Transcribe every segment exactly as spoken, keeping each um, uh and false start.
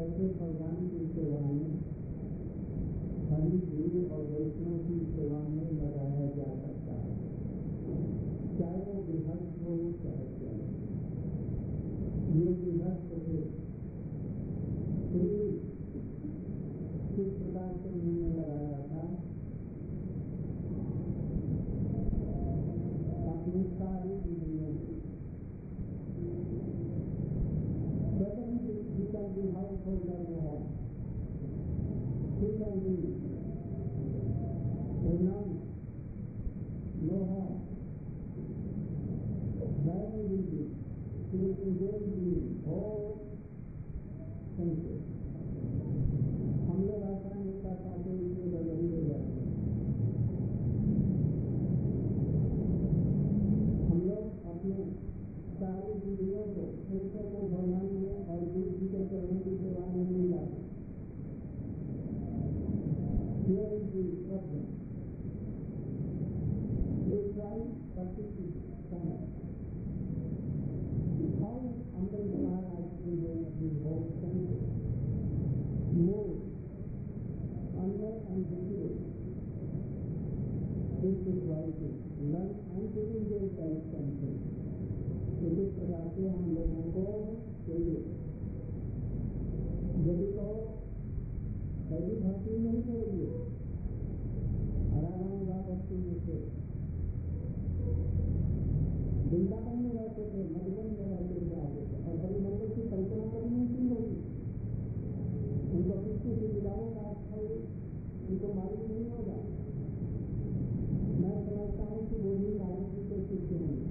कैसे भगवान की सेवा में, हरि गुरु और वैष्णव की सेवा में लगाया जा सकता है, चाहे वो गृहस्थ हो चाहे त्यागी। ये गृहस्थ थे, किस प्रकार से उन्होंने लगाया था, अपनी सारी विधियों की he can be householder no home. He can be a nun, no home. Where will be? He will engage in all senses. हम लोग ऐसा नहीं कर पाते, इसलिए गड़बड़ी हो जाती है। हम लोग अपने सारी विधियों को, पुरुषों को भगवान में और गुरु जी के चरणों की सेवा में नहीं लाते। Here is the problem. We try practicing some. How under the Maharaj is going to hold senses, move under and visible. This is writing. Learn and to engage that senses. इसी प्रकार से हम लोगों को चाहिए। यदि तो पहली भक्ति नहीं करेंगे, आराधना भक्ति में से वृंदावन में रहते थे, मधुबन में रहते थे, आगे थे और बड़ी मंदिर की कल्पना करनी नहीं होगी। उनको किसी सुविधाओं का स्थल उनको मालूम नहीं होगा। मैं समझता हूँ कि वो भी नारद जी के शिष्य होंगे,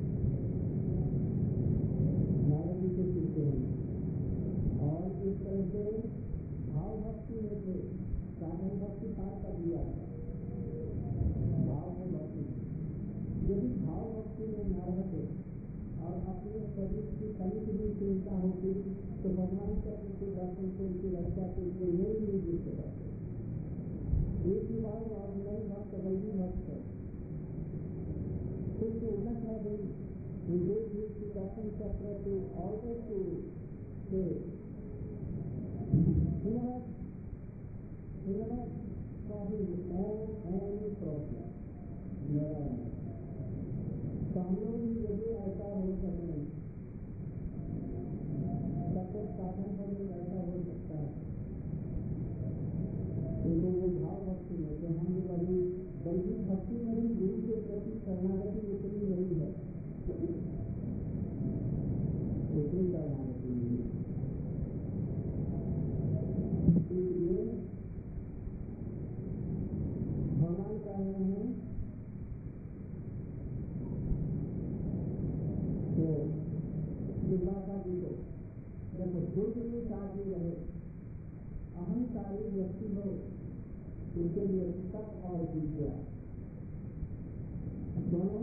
नारद जी के शिष्य होंगे। और इस तरह से भाव भक्ति में थे, साधन भक्ति पार कर दिया था, भाव में भक्ति। यदि भाव भक्ति में न रहते और अपने शरीर की तनिक भी चिंता होती तो भगवान के उनके दर्शन से उनकी रक्षा के लिए नहीं नहीं जीत सकते। एक ही बार और नई भक्त वैदी भक्त है, कुछ उन्नत है भाई, engage with the darshan chakra to always to say, he never, he never saw his own any problem. Never. तो हम लोग भी यदि ऐसा हो सके, सपोज साधन पर भी ऐसा हो सकता है, क्योंकि वो भाव भक्ति में तो हम लोग अभी वैदिक भक्ति में भी गुरु के प्रति शरणागति उतनी नहीं है, उतनी शरणागति नहीं है। इसलिए भगवान कह रहे हैं तो दुर्वासा जी को, देखो दुर्विचारी रहे, अहंकारी व्यक्ति हो, उनके लिए तप और विद्या दोनों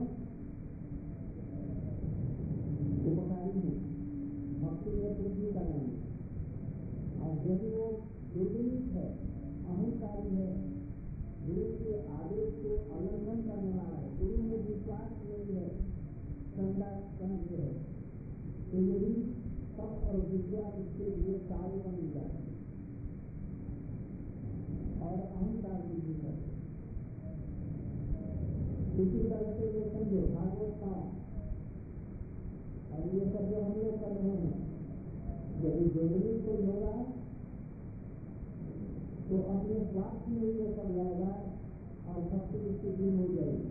उपकारी है, भक्ति में वृद्धि करेंगे। और यदि वो दुर्विनीत है, अहंकारी है, गुरु के आदेश को उल्लंघन करने वाला है, गुरु में विश्वास नहीं है, संदा संदेह है, तो यदि तप और विद्या इसके लिए कार्य बन जाए और अहंकार वृद्धि है। इसी तरह से ये समझो भागवत का और ये सब जो हम लोग कर रहे हैं, यदि जरूरी कोई होगा तो अपने स्वार्थ में ये सब लाएगा और भक्ति उसकी दिन हो जाएगी।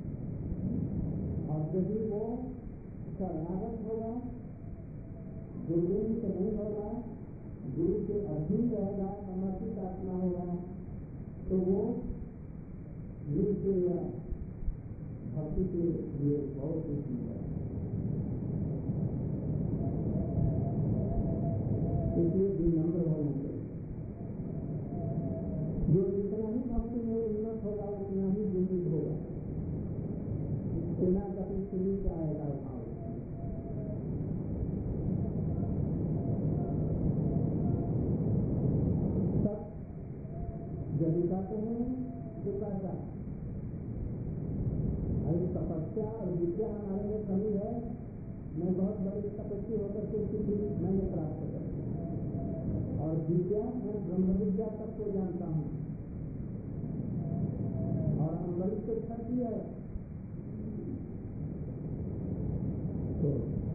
और यदि वो शरणागत होगा, गुरुदेव से नहीं होगा, गुरु के अधीन रहेगा, समर्पित आत्मा होगा, तो वो गुरु से या भक्ति के लिए बहुत खुशी है। इसलिए विनम्र होना चाहिए। जो जितना ही भक्ति में उन्नत होगा उतना ही विनीत होगा, बिना कभी सुनी जाएगा भाव। सब यदि कहते हैं जो कहता अरे तपस्या और विद्या हमारे में कमी है, मैं बहुत बड़ी तपस्वी होकर के स्थिति मैंने प्राप्त कर और ब्रह्म विद्या तक को जानता हूँ और अम्बरी से छठी है तो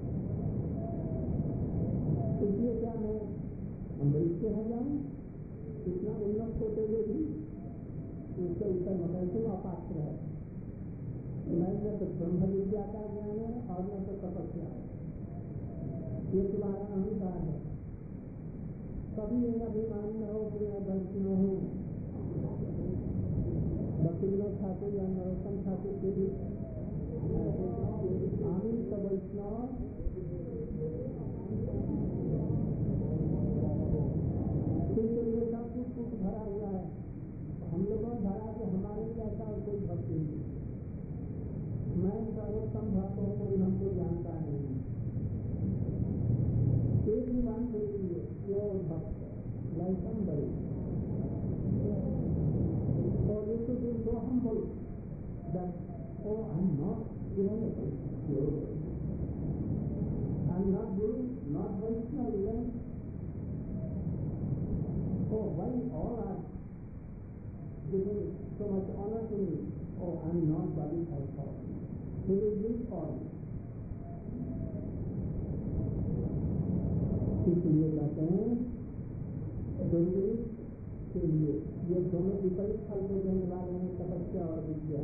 इसलिए क्या मैं अम्बरी से है जाऊँ इतना उन्नत होते हुए भी उसके ऊपर मकैसे अपात्र है। मैं न तो ब्रह्म विद्या का ज्ञान है और न तो तपस्या है, ये तुम्हारा अहंकार है। कभी ये अभिमान न हो कि मैं वैष्णव हूँ। भक्तिविनोद ठाकुर या नरोत्तम ठाकुर के भी आमी तो वैष्णव किंतु ये सब कुछ कुछ भरा हुआ है। हम लोगों ने भरा कि हमारे जैसा और कोई भक्ति नहीं। मैं सर्वोत्तम भक्त हूँ, कोई हमको जानता नहीं। एक ही मान देती प्योर भक्त लाइकम बड़ी और ये तो दिन दो हम बोल oh I am not even pure I am not guru not Vaishnav even oh why all are giving so much honor to me. Oh, I am not body also. He will give all. इसलिए कहते हैं दुर्गुरु के लिए ये दोनों विपरीत फल को देने वाले हैं, तपस्या और विद्या।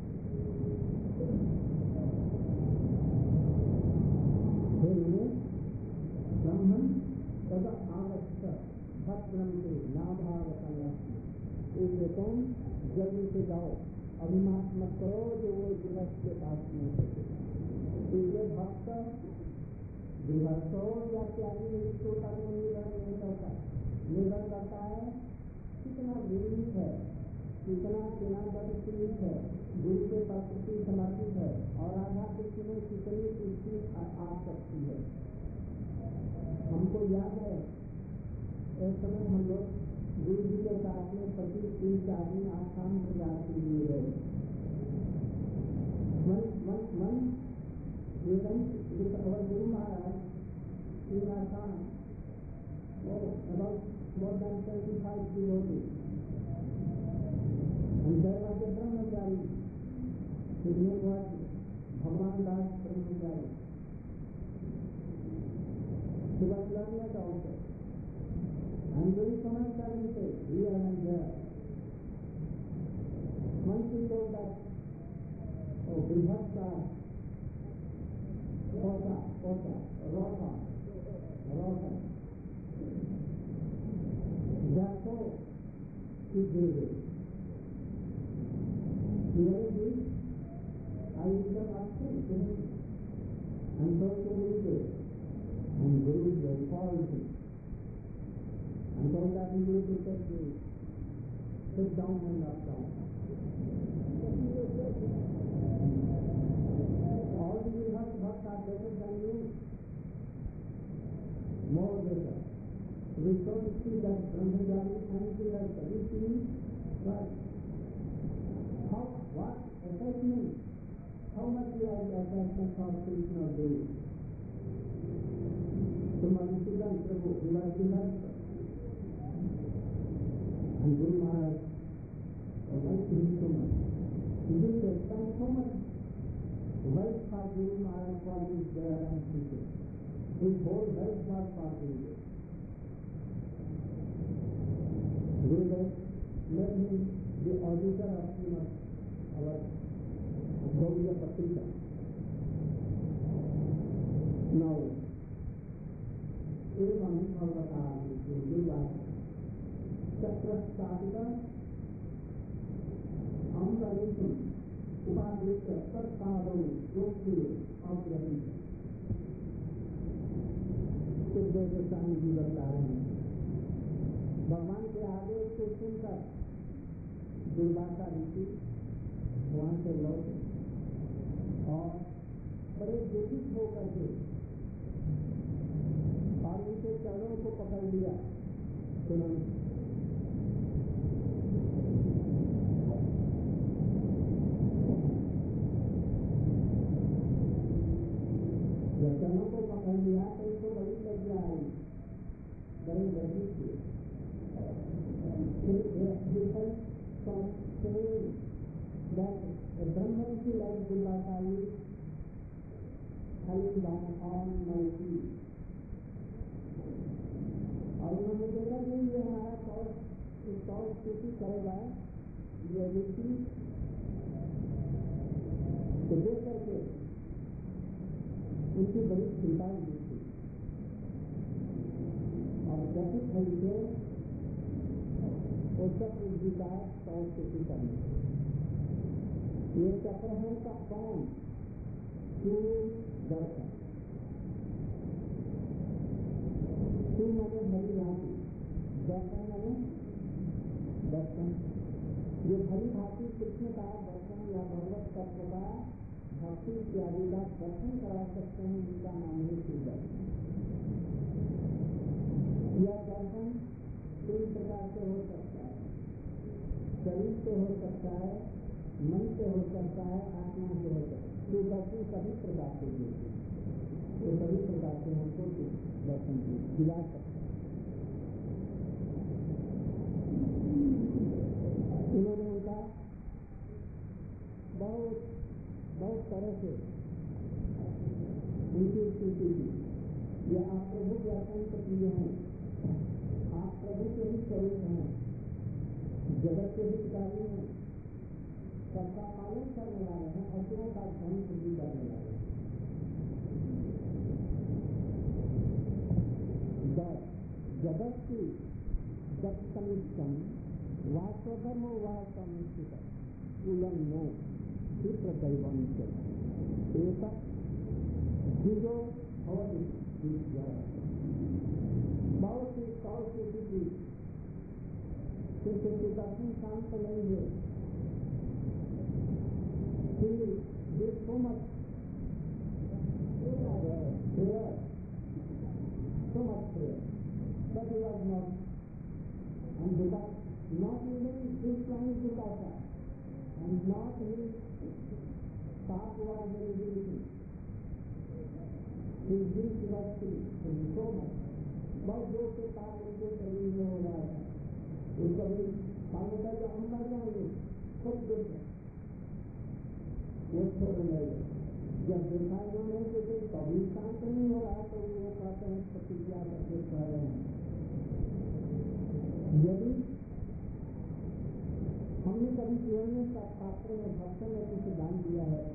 ब्रह्मन तद आवश्यक भद्रम के लाभावता इसलिए तुम जल्दी से जाओ, अभिमान मत करो जो वो गृहस्थ के पास नहीं होते। इसलिए भक्त गृहस्थ हो या त्यागी इसको पर निर्भर नहीं करता, निर्भर करता है कितना विनीत है, कितना किनाबद्ध है, गुरु के प्रति समर्पित है और राधा कृष्ण में कितनी उसकी आसक्ति है। हमको याद है उस समय हम लोग गुरु जी के साथ में पति तीन चार दिन आसाम में जाते हुए गए। मन मन मन और Guru Maharaj in Assam, oh, about more than twenty-five devotees. And there was a brahmachari, his name was Bhagwan Das Brahmachari. He was learned also. And doing so much services here and there. Once he told that, oh, Grihastha, Kota, Kota, Rota, Rota. Therefore, he gave it. Hearing this, I became upset to him and told to Guru. And Guru called him. And told that he will protect me. Sit down and knelt down. All the Grihastha bhaktas are better than you. More better. We don't see that Brahmachari and Grihastha. We see what? How, what? Attachment. How much we have attachment for Krishna or Guru? So Madhusudan Prabhu, he was Grihastha. And Guru Maharaj liked him so much. He did spend so much wealth for Guru Maharaj for his there and teaching. His whole wealth was for Guru. Guru made him the auditor of Srimad, our Gaudiya Patrika. Now, evam bhagavata Guru Chakrastapita Amralitum Upadrita Sarpadam Yokti Avrati. Sukhdev Goswami ji बता रहे हैं, भगवान के आदेश को सुनकर दुर्वासा ऋषि वहां से लौटे और बड़े दुखित होकर के और उनके चरणों को पकड़ लिया। सुनो चरणों को पकड़ लिया तो इसको बड़ी लज्जा आई, बड़ी लज्जित थी। It's different from saying that a Brahman like Durvasali falling down on my feet. और उन्होंने देखा कि ये हमारा सौ सौ स्तुति करेगा ये व्यक्ति, तो देख करके उनकी बड़ी चिंता हुई थी और व्यतीत हुई थे उसका पूर्वी का सौ स्तुति करने। ये चक्र है का कौन तू दर्शन तू मैंने भली भांति दर्शन मैंने दर्शन ये भली भांति कृष्ण का दर्शन या भगवत तत्व का भक्ति इत्यादि का दर्शन करा सकते हैं, जिसका नाम है शिव दर्शन। यह दर्शन तीन प्रकार से हो सकता है, शरीर से हो सकता है, मन से हो सकता है, आत्मा से हो सकता है। ये दर्शन सभी प्रकार से होते हैं, ये सभी प्रकार से हमको दर्शन दिला सकते हैं। उन्होंने उनका बहुत बहुत तरह से उनकी स्तुति की। ये आप प्रभु के अत्यंत प्रिय हैं, आप प्रभु के ही स्वरूप हैं, जगत के हितकारी हैं, सबका पालन करने वाले हैं, असुरों का ध्वंस भी करने वाले हैं। जगत की दक्षिण वास्तवधर्म व समुचित उल्लंघनो विप्रदैवंच एक द्विजो भवति विद्या। बहुत ही सौ से भी क्योंकि दर्शन शांत नहीं है, so much prayer, so much prayer, but he was not, and because not even his flying Durvasa, and not his staff was very diligent, his gift was free, and so much, बहुत जोर से पाप उनके शरीर में हो रहा था, उसका भी मालूम था कि हम मर जाएंगे, खुद दुख है, वो छोड़ गए। जब देखा इन्होंने कि कभी शांत नहीं हो रहा तो वो कहते हैं प्रतिज्ञा करके कह रहे हैं, यदि हमने कभी जीवन में पात्र में भक्तों में कुछ दान दिया है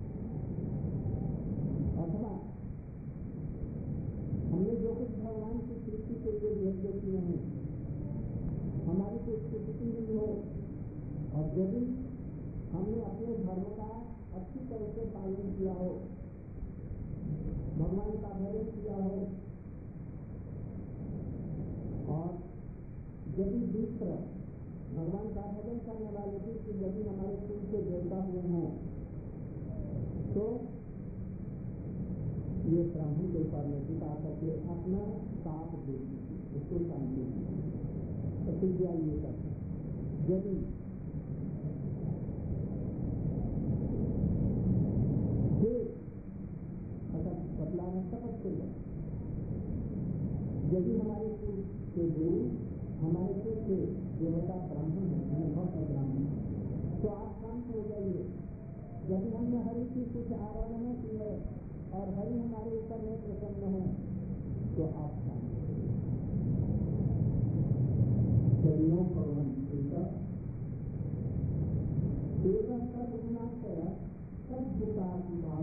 अथवा हमने जो कुछ भगवान की तृप्ति के लिए यज्ञ किए हैं, हमारी कोई स्थिति नहीं हो और यदि हमने अपने धर्म का अच्छी तरह से पालन किया हो, भगवान का भजन किया हो और यदि दूसरा भगवान का भजन करने वाले भी यदि हमारे कुल से देवता हुए हों तो ये ब्राह्मण के ऊपर में पिता करके अपना साथ दे उसको शांति प्रतिज्ञा ये करते। यदि बदला में शपथ से यदि हमारे कुल के गुरु हमारे कुल के देवता ब्राह्मण है, भक्त ब्राह्मण, तो आप शांत हो जाइए। यदि हमने हरि की कुछ आराधना की है और हरि हमारे ऊपर में प्रसन्न है तो आप शांत हो भगवान सब गुना करा सब दुकान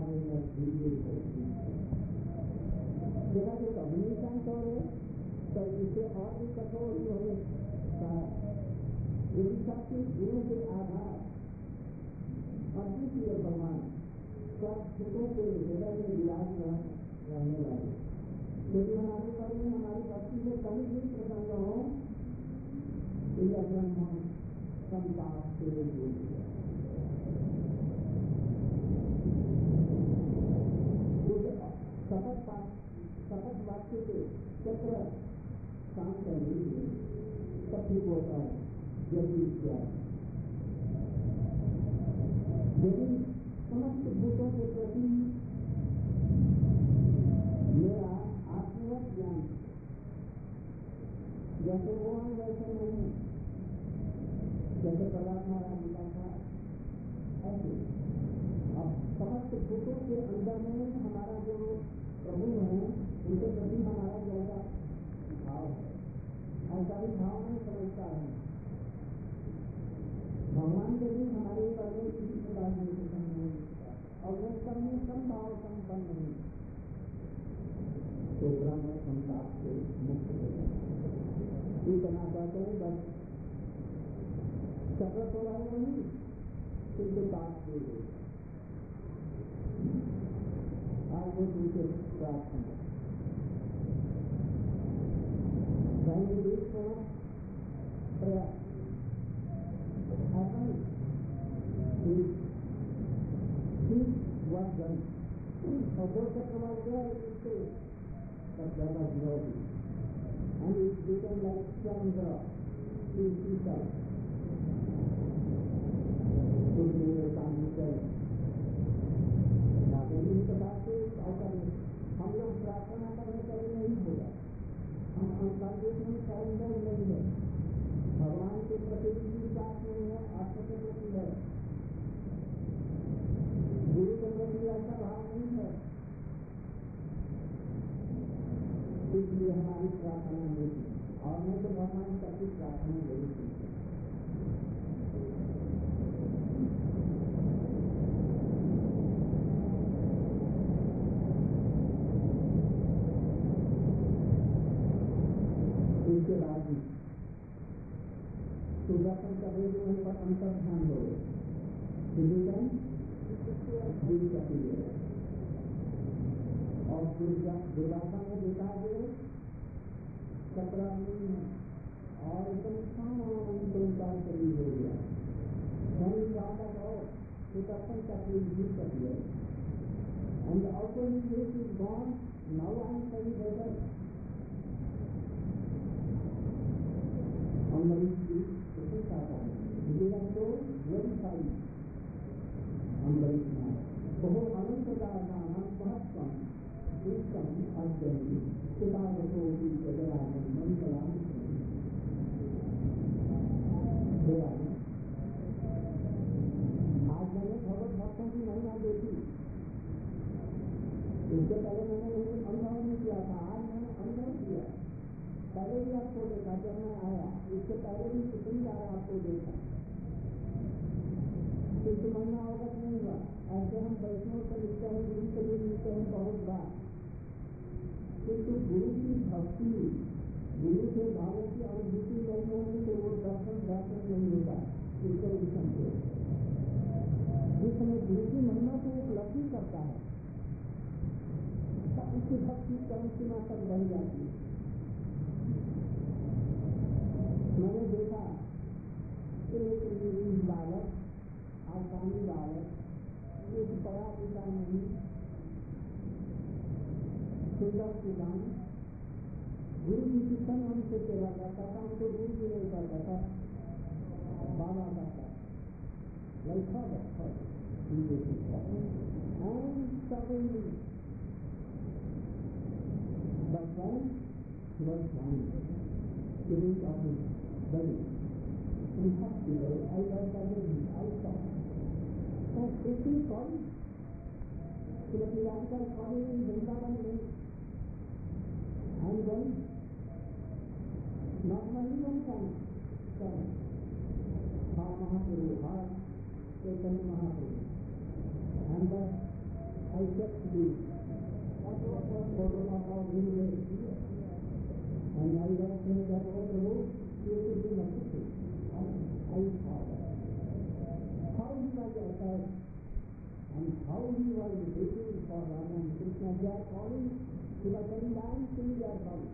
जगह जो कभी नहीं शांत हो रहे तो इसे और भी कठोर होने का यदि सबके गुरु के आधार अद्वितीय भगवान सब सुखों के हृदय में विराज रहने वाले, यदि हमारे पर में हमारी भक्ति में कभी भी प्रसंग हो तो यह ब्रह्म संताप से शपथ शपथ वाक्य के चक्र शांत करने लिए सब ठीक होता है। यदि यदि समस्त भूतों के प्रति मेरा आत्मवत ज्ञान जैसे वो है वैसे नहीं, जैसे प्रहलाद महाराज जी का था ऐसे अब समस्त भूतों के अंदर में हमारा जो प्रभु है उनके प्रति हमारा जैसा भाव है, ऐसा ही भाव नहीं समझता है। भगवान के भी हमारे पहले किसी प्रकार नहीं पसंद नहीं और वे सब में कम भाव संपन्न नहीं तो ब्रह्म संताप से मुक्त हो जाए इतना कहते हैं। बस चक्र तो रहे वही किंतु बात दे दे आगे दूसरे प्रार्थना प्रयास happen is his was done. Although Chakra was there, it is safe, but there was no peace. And it became like Chandra, he himself. Sukhdev Goswami said, इस प्रकार से हम लोग प्रार्थना करने के लिए नहीं होगा, हम अंतर्देश में सरेंडर नहीं है, भगवान के प्रति विश्वास नहीं है, आत्मा के प्रति है, गुरु के प्रति ऐसा भाव नहीं है, इसलिए हमारी प्रार्थना नहीं थी और नहीं तो भगवान करती प्रार्थना नहीं थी। इसके बाद सुदर्शन चक्र जो है पर अंतर ध्यान हो और दुर्गासा में देखा जो चक्रा नहीं है और एकदम संसार शरीर हो गया धनी ज्यादा कहो सुदर्शन चक्र भी करिए and also is gone now I am सही better Unbelief is the Satan. They are so verified. Unbelief now. Boho anantadana mahastam ekam adhyani sudavato vi jagarana mangalam. आज मैंने भगवत भक्तों की महिमा देखी, इससे पहले मैंने लेकिन अनुभव नहीं किया था, आज मैंने अनुभव किया। पहले भी आपको देखा जब मैं आया, इससे पहले भी कितनी बार आपको देखा, किंतु महिमा अवगत नहीं हुआ। ऐसे हम वैष्णव से मिलते हैं, गुरु से भी मिलते हैं बहुत बार, किंतु गुरु की भक्ति, गुरु के भावों की अनुभूति नहीं होगी तो वो दर्शन दर्शन नहीं होगा। इसको भी समझो, जिस समय गुरु की महिमा को उपलब्धि करता है तब उसकी भक्ति चरम सीमा तक बढ़ जाती है। मैंने देखा एक निर्वीण बालक, आसानी बालक, एक बड़ा पिता नहीं, सुंदर सुदान, गुरु जी की तन हमसे सेवा करता था, हमको गुरु जी नहीं करता था, बाबा करता लड़का बैठा But we have to go, I love that baby, I saw. But if you come, to the Piranka coming in Vrindavan lake, and then, not only one time, come, Ha Mahaprabhu, Ha Chaitanya Mahaprabhu, and then I kept the photograph of him here, and I was saying that, oh Prabhu, you should be merciful. I saw that. How he was attached and how he was waiting for Radha and Krishna. They are calling, he was telling, I am seeing their house.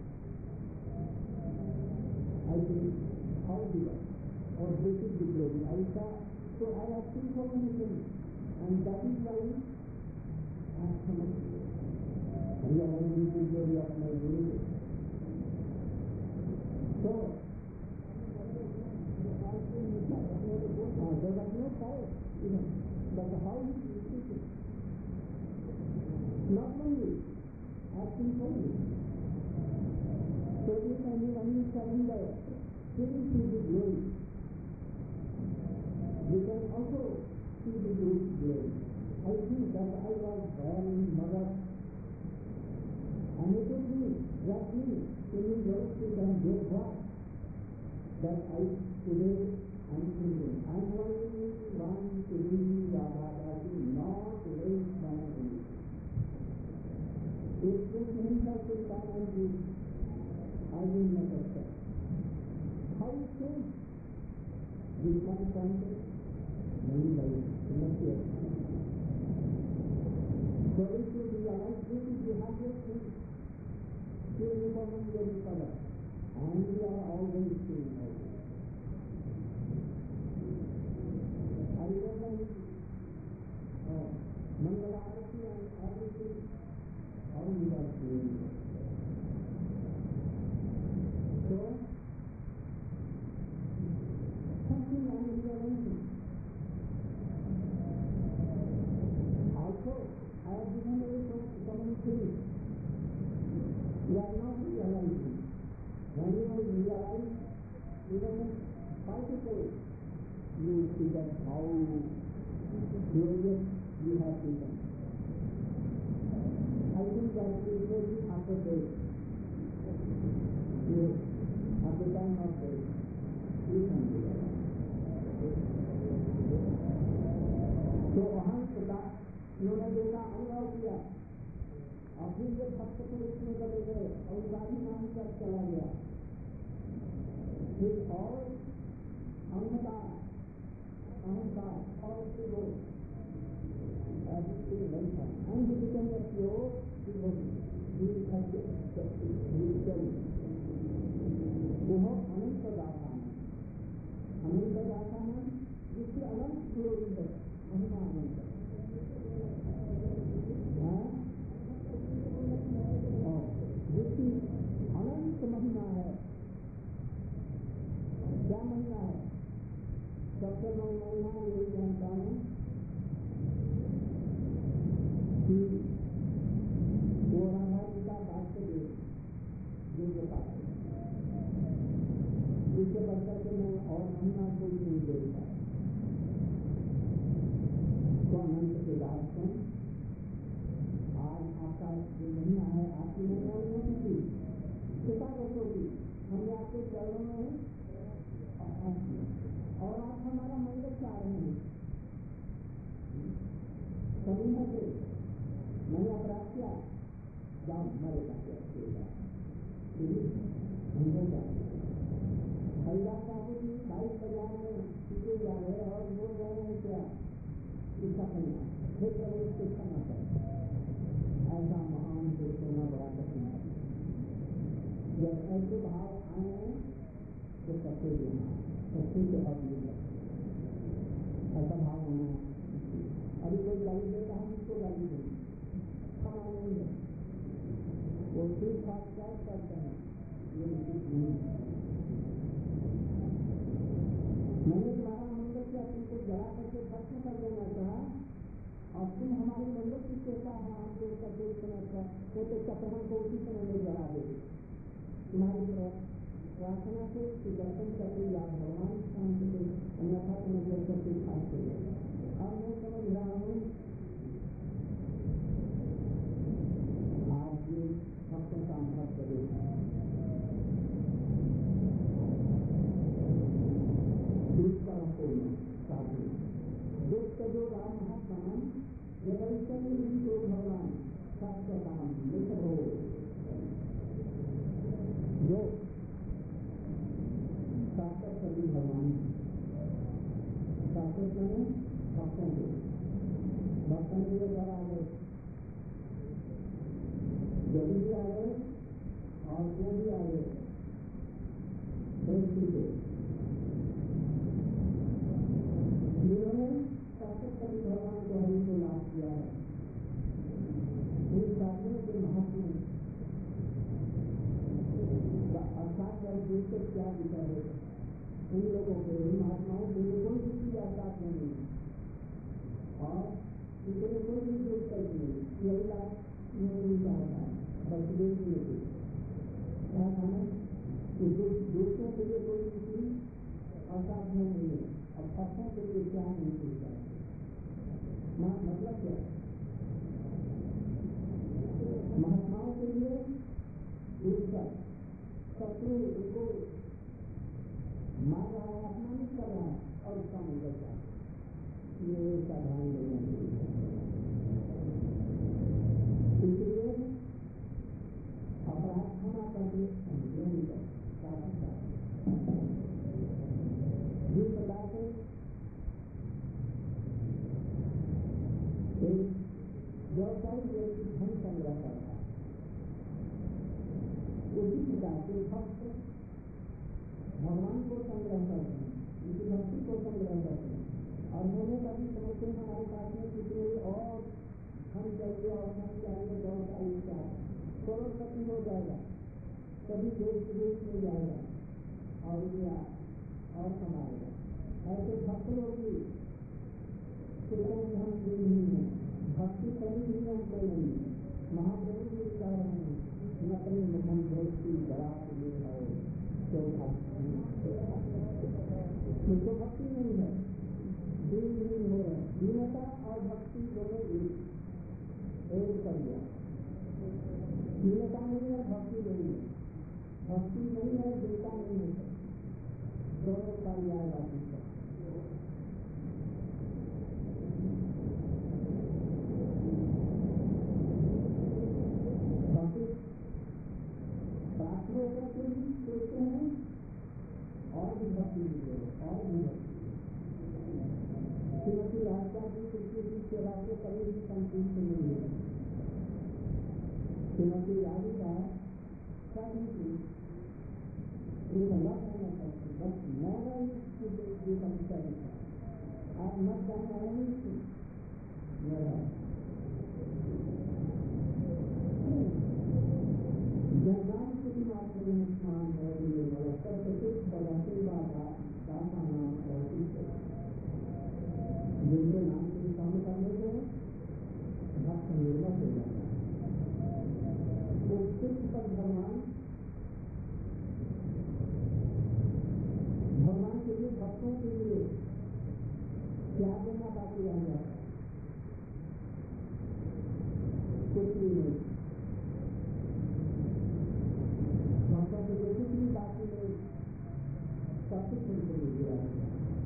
I think, how he was. Or this is the glory. I saw, so I have seen so many things. And that is why I have so much. We are only the glory of my Guru. So, Uh, there was no power, you know, but how he is it? Not only, acting only. So if anyone is surrender, still to the glory, I think that I was born in mother, and it would be roughly immediately then their work that I today am thinking. I only want to be Radharani, not raise my enemy. If this himself will come and do, I will not accept. How it changed? This one point is many ways, not yet. So if you realize this is the hardest thing, still informing very further, and we are always doing it. I remember uh, Mangala Arati and everything, how we are doing it. So, something I am realizing. Also, I have given away so many things. We are not realizing. When you realize, even particles, you see that how glorious you have become. I think that is maybe after this. Yes, at the time of this, you can do that. तो वहाँ सदा उन्होंने देखा अनुभव किया और फिर जब भक्त पुरुष में चले गए और गाड़ी नाम तक चला गया फिर और अहंकार अहंकार और फिर वो everything went on and he became a pure devotee. He had spiritual. वो अनंत दाता है अनंत दाता है जिससे अनंत ग्लोरी है महिमा अनंत और जिसकी अनंत महिमा है क्या महिमा है सबसे मैं महिमा यही जानता हूँ कि वो राधा जी का वास्तव जो पास इसके बढ़कर के मैं और महिमा कोई नहीं देखता तो अनंत के दास हैं आज आपका जो महिमा है आपकी महिमा नहीं थी कितना वर्षों की हमने आपके चरणों में और आप हमारा मंदिर चाह रहे हैं कभी न से मैंने अपराध किया जाओ हमारे पास हरिदास साहू जी बाईस बाजार में सीधे जा रहे और बोल रहे हैं क्या इसका करना फिर प्रभु इसको क्षमा कर ऐसा महान को सोना बड़ा कठिन है जब ऐसे भाव आए हैं तो सबसे यहाँ सबसे से अब ऐसा भाव होना अभी कोई गाली देता है उसको गाली देंगे क्षमा नहीं है वो ठीक ठाक क्या करते हैं ये नहीं मैंने तुम्हारा मंदिर किया तुमको जला करके भस्म कर देना चाहा और तुम हमारे मंदिर की कहता है हम लोग का देख समझता वो तो चक्रम को उसी समय में जला दे तुम्हारी प्रार्थना से दर्शन करके या भगवान स्थान से अन्यथा तुम्हें दर्शन से खास कर अब मैं समझ रहा हूँ आज ये भक्तों का महत्व देखा दुष्ट जो राम महात्मान जगैसन तो भगवान शास्त्र काम लिख हो जो शास्त्र सभी भगवान शास्त्र में भक्तों को भक्तों के लिए आ गए जल्दी भी आ गए और वो भी आ गए दृष्टि के जिन्होंने शासक कभी भगवान को हरि को लाभ किया है उन शासनों के महत्व अर्थात दूसरे क्या विषय है उन लोगों के महात्माओं के लिए कोई दूसरी अर्थात नहीं और इनके कोई भी दूसरा नहीं यही लाभ नहीं चाहता है बस देखने के क्या कहना कि दूसरों के लिए कोई दूसरी अर्थात नहीं है अब भक्तों के लिए क्या नहीं पूछता मतलब क्या? महात्माओं के लिए दूसरा शत्रु उनको मार रहा है, अपमानित कर रहा है और उसका मन करता है, ये साधारण देना चाहिए। इसलिए अपराध क्षमा करके जिस प्रकार से एक व्यवसायिक व्यक्ति धन संग्रह करता है, उसी प्रकार से भक्त भगवान को संग्रह करते हैं, उनकी भक्ति को संग्रह करते हैं। और होने पर भी समझते हैं हमारे पास में कितने और धन चाहिए और धन चाहिए, व्यवसायिक क्या करोड़पति हो जाएगा, सभी देश विदेश में जाएगा और रुपया और कमाएगा। ऐसे भक्त लोग भी हम भी नहीं है, भक्ति कभी भी हमको नहीं है। महाप्रभु जी कह रहे हैं अपने मुखम भक्ति बरात में है तो मुझको भक्ति नहीं है, दीन नहीं हो रहे, दीनता और भक्ति दोनों एक एक कर दिया। दीनता नहीं है, भक्ति नहीं है, भक्ति नहीं है, दीनता नहीं है, दोनों पर्याय वाली है। प्रार्थना करते ही सोचते हैं और भी भक्ति मिले और भी भक्ति। श्रीमती राधिका जी उसके बीच सेवा को कभी भी संतुष्ट नहीं है। श्रीमती राधिका कभी भी लग रहना चाहती, बस मैं ये समस्या नहीं आप मत कहना नहीं मेरा जगदान की मात्र में स्नान है सर्वचित बदलते बाधा दासा नाम और जिनके नाम से काम करने से भक्त निर्मल हो जाता है। उसके पर भगवान भगवान के लिए भक्तों के लिए क्या देना बाकी रह जाता है, कुछ भी नहीं। भक्तों के लिए कुछ भी बाकी नहीं, सब कुछ उनको मिल गया है।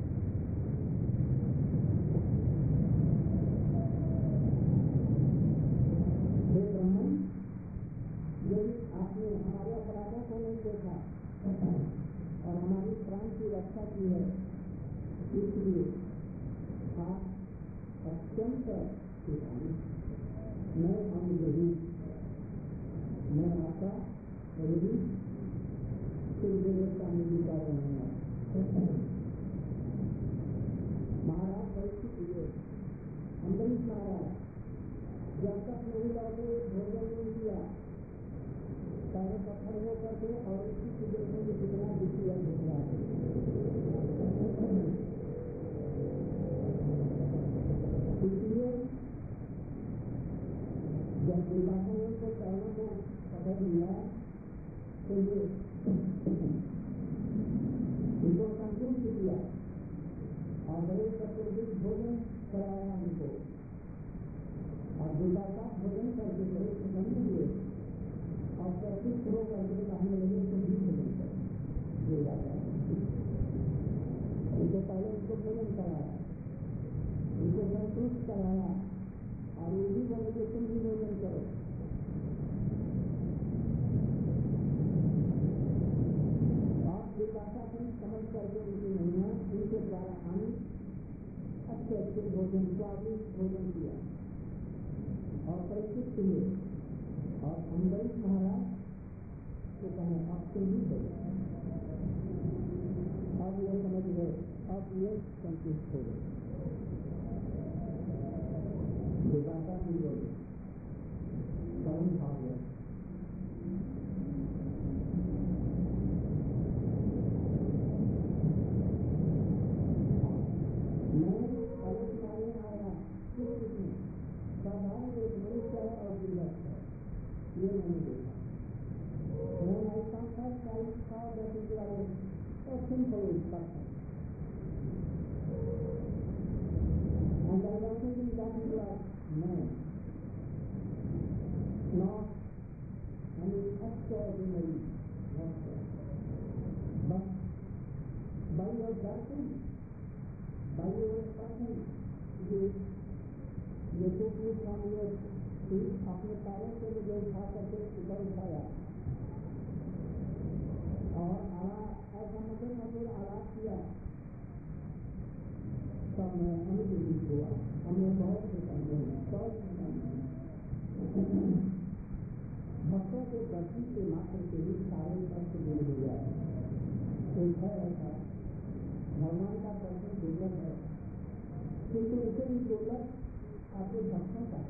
हे ब्राह्मण, यदि आपने हमारे अपराधों को नहीं देखा और हमारी प्राण की रक्षा की है, इसलिए आप अत्यंत मैं अनुग्रही, मैं आपका अनुग्रही का निधिकार रहूंगा। महाराज परीक्षित हुए, अम्बरीश महाराज जब तक नहीं लौटे भोजन नहीं किया, सारे पत्थर हो करके और इसी की देखने में कितना दुखी है घुटना। इसलिए जब दुर्भाषा ने उनको चरणों को पकड़ लिया तो ये उनको संतुष्ट किया और बड़े चतुर्दिक भोजन कराया उनको और दुर्भाषा भोजन करके बड़े प्रसन्न हुए और प्रसिद्ध हो करके कहने लगे तो भी भोजन कर उनको पहले उनको भोजन कराया, उनको संतुष्ट कराया और ये भी बोले कि तुम भी भोजन करो। आप दुर्भाषा को समझ करके उनकी महिमा उनके द्वारा आने अच्छे अच्छे भोजन स्वादिष्ट भोजन किया और प्रसिद्ध हुए और अम्बरीश महाराज को कहा आप तुम भी बोलो। अब ये समझ गए, अब ये संतुष्ट हो गए, दुर्भाषा नहीं बोले, कर्म भाव गया। मैं अलग मारे आया साधारण एक मनुष्य है और दुर्गत है, ये मैंने देखा। मैं आई था चालीस साल बैठने वाले और सिंपल तक अंदाजा से भी जाती man, not any extraordinary nature, but by your darshan, by your person, you ये तो पूछ स्वामी अपने पैरों से मुझे उठा करके ऊपर उठाया और आलाप ऐसा मधुर मधुर आलाप किया, तब मैं अनुभूत हुआ। हमने बहुत प्रसन्न हुए, बहुत प्रसन्न हुए। भक्तों के दर्शन के मात्र से ही सारे कष्ट दूर हो जाए। एक है ऐसा, भगवान का दर्शन दुर्लभ है, किंतु उसे भी दुर्लभ आपके भक्तों का।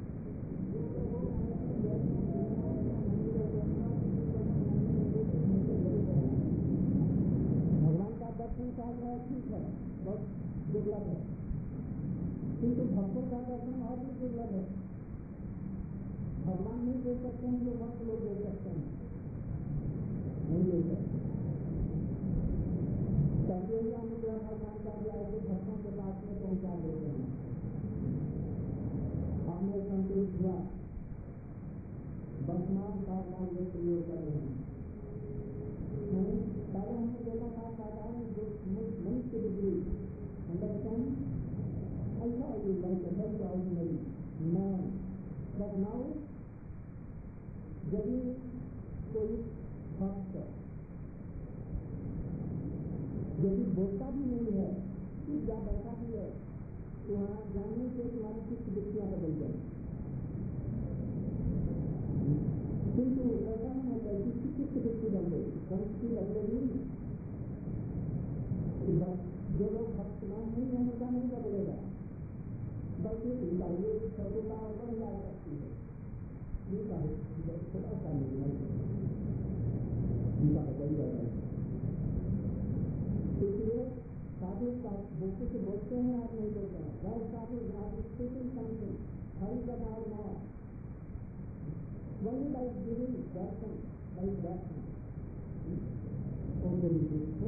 भगवान का दर्शन शायद है, ठीक है, बहुत दुर्लभ है, किंतु भक्तों का दर्शन और भी दुर्लभ है। भगवान नहीं दे सकते हैं जो भक्त लोग दे सकते हैं, नहीं दे सकते। पहले ही अनुग्रह भगवान का भी ऐसे भक्तों के पास में पहुंचा देते हैं। हमने संतुष्ट हुआ, वर्तमान का नाम में प्रयोग कर रहे हैं। पहले हमने देखा था साधारण जो मनुष्य डिग्री अंडरस्टैंड ऐसा ये like a very ordinary man, but now यदि कोई भक्त यदि बोलता भी नहीं है, चुप जा बैठा भी है, तो वहाँ जानने से तुम्हारी कुछ दृष्टियाँ बदल जाए। किंतु ऐसा नहीं होता है कि किस दृष्टि बन गई, संस्कृति बन गई। जो लोग भक्तमान नहीं है उनका नहीं बदलेगा, बल्कि ये सर्वता और बढ़ जा सकती है। ये थोड़ा सा निर्णय उनका बदल जाएगा। इसलिए साधु का कुछ बोलते हैं, आप नहीं बोलते हैं। वह साधु आप स्पीकिंग समथिंग हरी का नाम ना वही like giving darshan like darshan only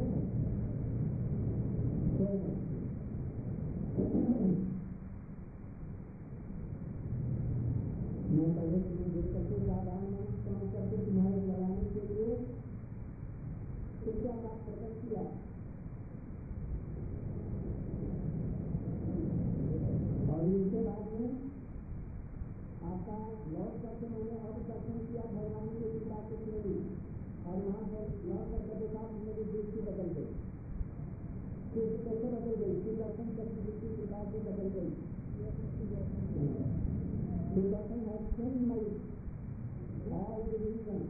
मैं पहले तुम्हें देख करके साधारण मनुष्य समझ करके तुम्हारे लगाने के लिए शिक्षा का प्रकट किया। और इसके बाद में आपका लौट करके मैंने और दर्शन किया भगवान के पिता के मेरी, और वहाँ पर लौट करके देखा मेरी दृष्टि बदल गई। दृष्टि कैसे बदल गई? कि दर्शन करके दृष्टि पिता से बदल गई। The person has changed my all the reasons.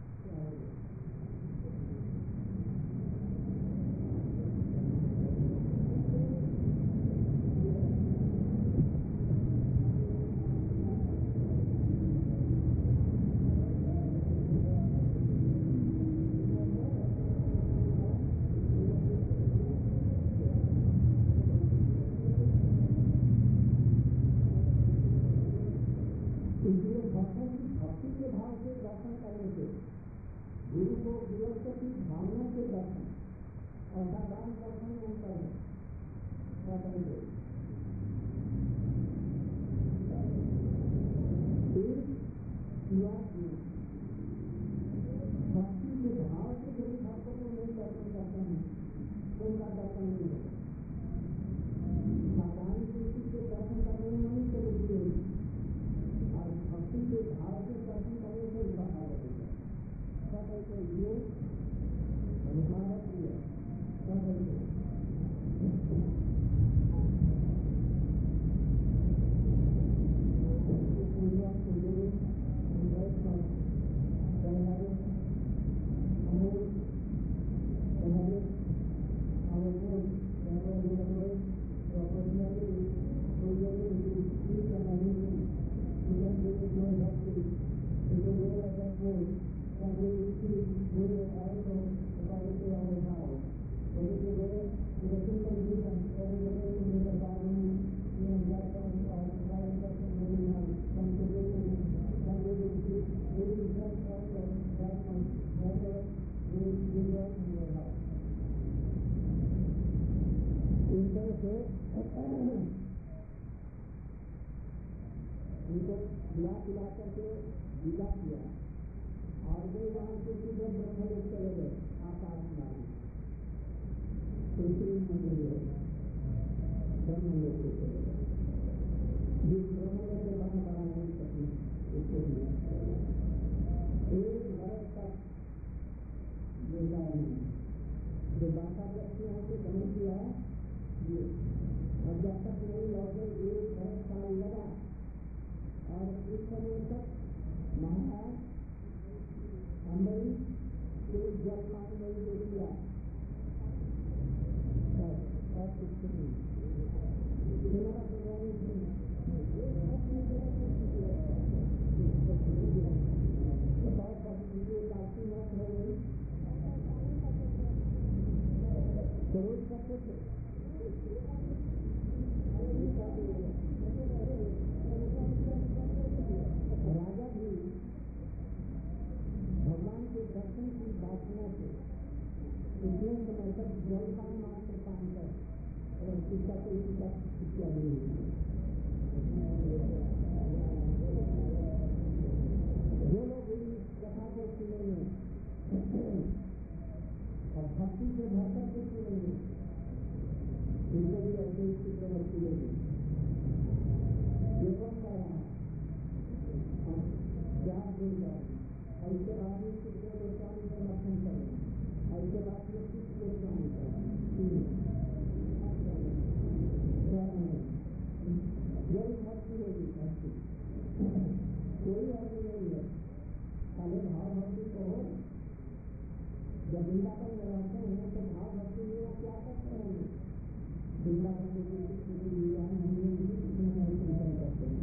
भक्ति के भाव से दर्शन करने से गुरु को गुरु की भावना के दर्शन और साधारण दर्शन में अंतर है। भक्ति के भाव से यदि भक्तों को नहीं दर्शन करते हैं तो उनका दर्शन नहीं है। साधारण दृष्टि से दर्शन करने में नहीं चलेगी, और भक्ति के भाव से दर्शन करने से बाहर रहेगा। सब ऐसे ये भारत है, सब ऐसे खिला पिला करके विदा किया और वे वहां से सीधे ब्रह्मलोक चले गए आकाश मार्ग दूसरी मंदिर है ब्रह्मलोक को चले गए जिस ब्रह्मलोक के बाहर बना नहीं सकी उसको एक वर्ष तक निर्णय नहीं जो बाका व्यक्तियों से समझ किया ये और जब तक नहीं लौटे एक बहुत साल लगा और इस समय तक महाराज अम्बरीश एक जलपान नहीं दे दिया और कुछ नहीं जरूर करते थे राजा भी भगवान के दर्शन की वासना से इतने समय तक जलपान मात्र पान कर और शिक्षा को शिक्षा शिक्षा दी जो लोग इस कथा को सुनेंगे और भक्ति से भरकर के सुनेंगे उनको भी ऐसे ही चित्रवृत्ति लेंगे ये कौन कर रहा है क्या बोलता है और इसके बाद में चित्र गोस्वामी समर्थन करें और इसके बाद में चित्र गोस्वामी करें यही भक्ति होगी भक्ति कोई अर्थ नहीं है पहले भाव भक्ति तो हो जब वृंदावन में रहते हैं तो भाव भक्ति में वो क्या करते हैं वृंदावन में जो लीला है हम लोग भी इसमें नहीं चिंतन करते हैं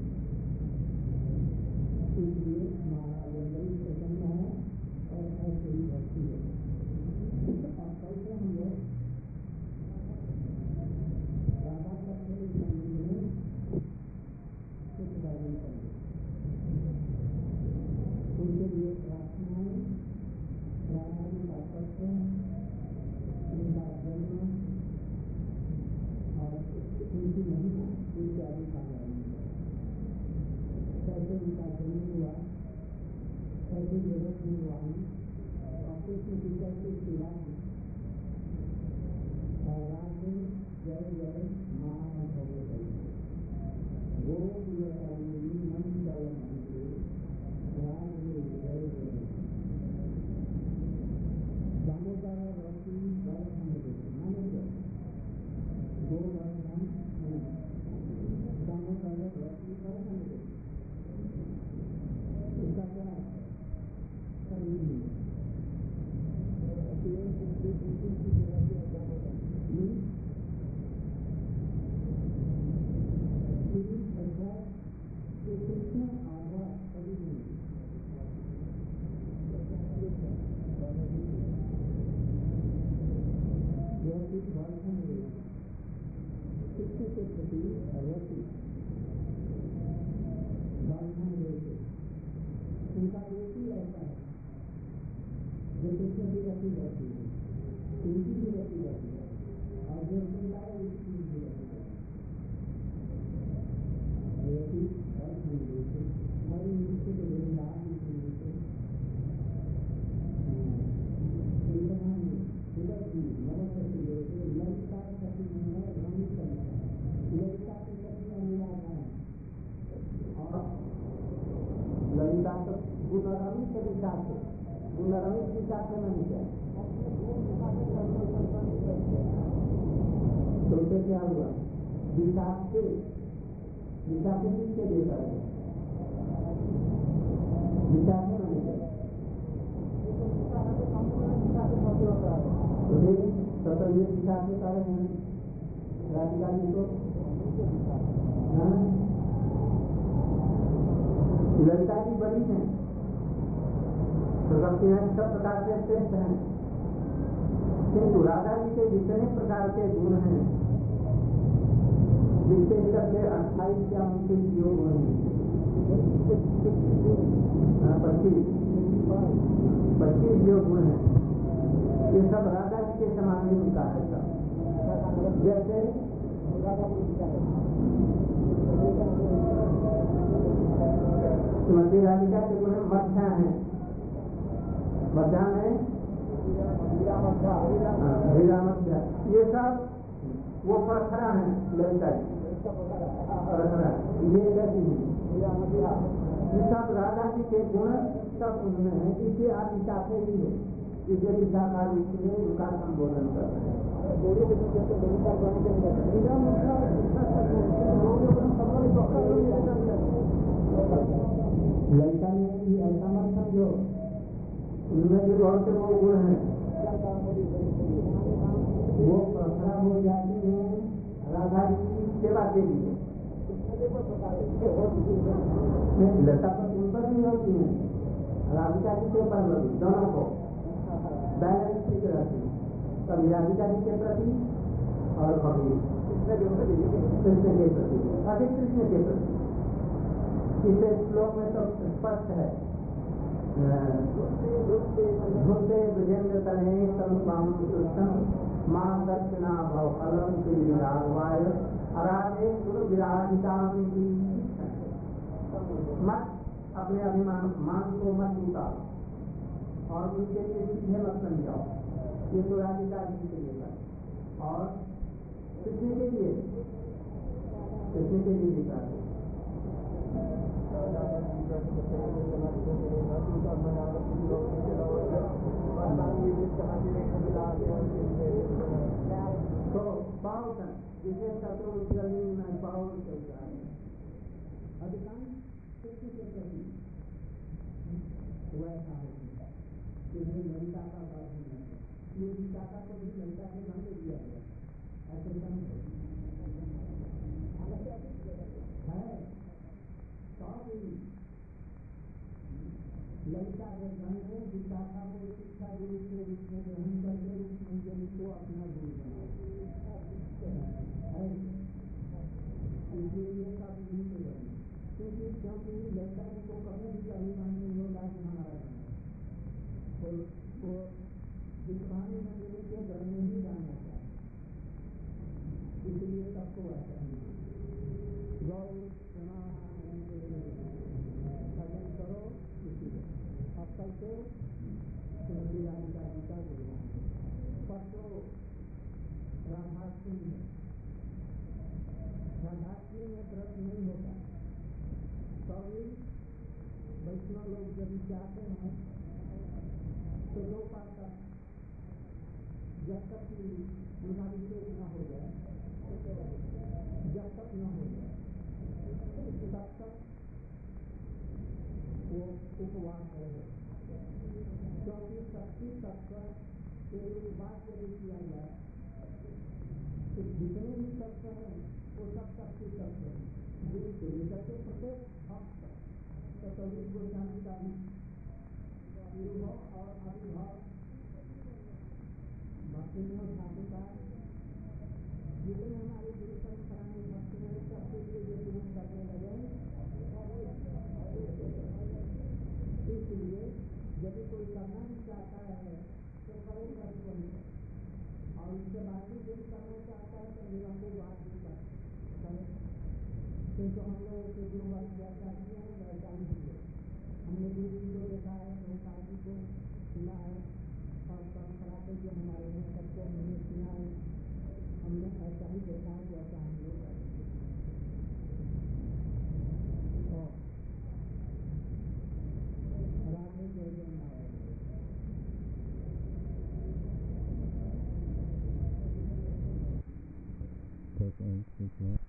इसलिए महाराज बड़ी प्रसन्न है और ऐसे ही भक्ति है और कैसे हम लोग राधा कृष्ण के संबंध में कुछ वर्णन करेंगे उनके लिए प्रार्थनाएं प्राणायाम का तत्व उनका जन्म और उनकी महिमा इत्यादि का वर्णन कैसे उनका जन्म हुआ कैसे जगत में हुआ और कृष्ण की कैसे सेवा की और राधे जय जय महाभव वो मन राधे जय जय दामोदर रति वर्धन माने गोवर्धन दामोदर रति वर्धन इसका क्या कृष्ण आधा कभी नहीं वर्धन कृष्ण के प्रति रति वर्धन रहते उनका एक ही ऐसा है जो कृष्ण की रति रहती है उनकी भी रति रहती है और जो सुनता है उसकी भी रति रहती है वर्धन रहते हर निश्चित वृंदावन रहते नवसती रहते ललिता सती है रंग ललिता के सती अनुवाद है और ललिता तो गुणरंग के विचार से गुणरंग विचार से नहीं है तो उसे क्या हुआ विचार से विचार से किसके देता है विचार से नहीं है तो ये विचार के कारण है राधिका जी को ललिता जी बड़ी है तो सबके यहाँ सब प्रकार के श्रेष्ठ हैं किंतु राधा जी के जितने प्रकार के गुण हैं जिसके सबसे अट्ठाईस या उनतीस योग हैं पच्चीस पच्चीस योग गुण हैं ये सब राधा जी के समान ही उनका है सब जैसे श्रीमती राधिका के गुण मध्या है, मध्या में हीरा मध्या, ये सब वो प्रखरा है ललिता जी, प्रखरा ये लगी है, ये सब राधा जी के गुण सब उनमें है। इसे आप विशाखे ही है, इसे विशाखा में उनका संबोधन कर रहे हैं। ललिता में ऐसा मत समझो, उनमें जो बहुत वो गुण है वो प्रखरा हो जाती है राधा जी की सेवा के लिए। लता पर उन पर भी होती है, राधिका जी के ऊपर दोनों को बैलेंस ठीक रहती है, कभी राधिका जी के प्रति और कभी कृष्ण के प्रति, अधिक कृष्ण के प्रति। इसे श्लोक में तो स्पष्ट है, भूते विजेंद्र तने तनुपाम कृष्णम मां दक्षिणा भव फलम श्रीराघवाय राधे गुरु विराजिता। मत अपने अभिमान मान को मत उतारो और उनके लिए सीधे मत समझाओ, ये तो राधिका जी के लिए है और कृष्ण के लिए कृष्ण के लिए लिखा है। तो पावसन जिसे शत्रु जमीन में पावन चलता है, अधिकांश कृष्ण के प्रति वैसा होती है, इसलिए ललिता का वर्णन है, ये विशाखा को भी ललिता के नाम से दिया गया ऐसे है। ललिता के धन में विशाखा को शिक्षा गुरु के रूप में ग्रहण करके उस को अपना गुरु बनाओ, इसलिए सब यही से बने, क्योंकि क्योंकि ललिता जी को कभी भी अभिमान नहीं होगा कि हमारा तो वो विश्वामी मंदिर के घर में ही जाना चाहिए, इसलिए सबको ऐसा ही भजन करो। इसलिए अब कल से श्रीमती राधिका जी का गुरुवार, परसों राधाष्टमी है, राधाष्टमी में व्रत नहीं होता, कभी वैष्णव लोग जब चाहते हैं तो दो पास तक जब तक कि गुणाभिषेक न हो जाए, जब तक न हो जाए तब तक वो उपवास रहे, क्योंकि शक्ति तत्व के उपवास यदि किया जाए तो जितने भी तत्व हैं वो सब शक्ति तत्व है, जिसको लेकर के प्रत्येक भक्त तो कभी गोस्वामी का भी अनुभव और अभिभाव भक्ति में ठाकुर का जितने हमारे गुरु परंपरा में भक्त हैं सबके लिए ये गुरु करने लगे। इसलिए यदि कोई करना भी चाहता है तो करे कर, और उसके बाद भी यदि करना चाहता है तो निरंकुर बात भी करे, क्योंकि हम लोग के गुरु वाली व्याख्या किए हैं वैसा ही है। हमने गुरु जी को देखा है, नौकार जी को सुना है और परंपरा को जो हमारे हैं सबको हमने सुना है, हमने ऐसा ही देखा है जैसा हम लोग राधे जय जय नारायण।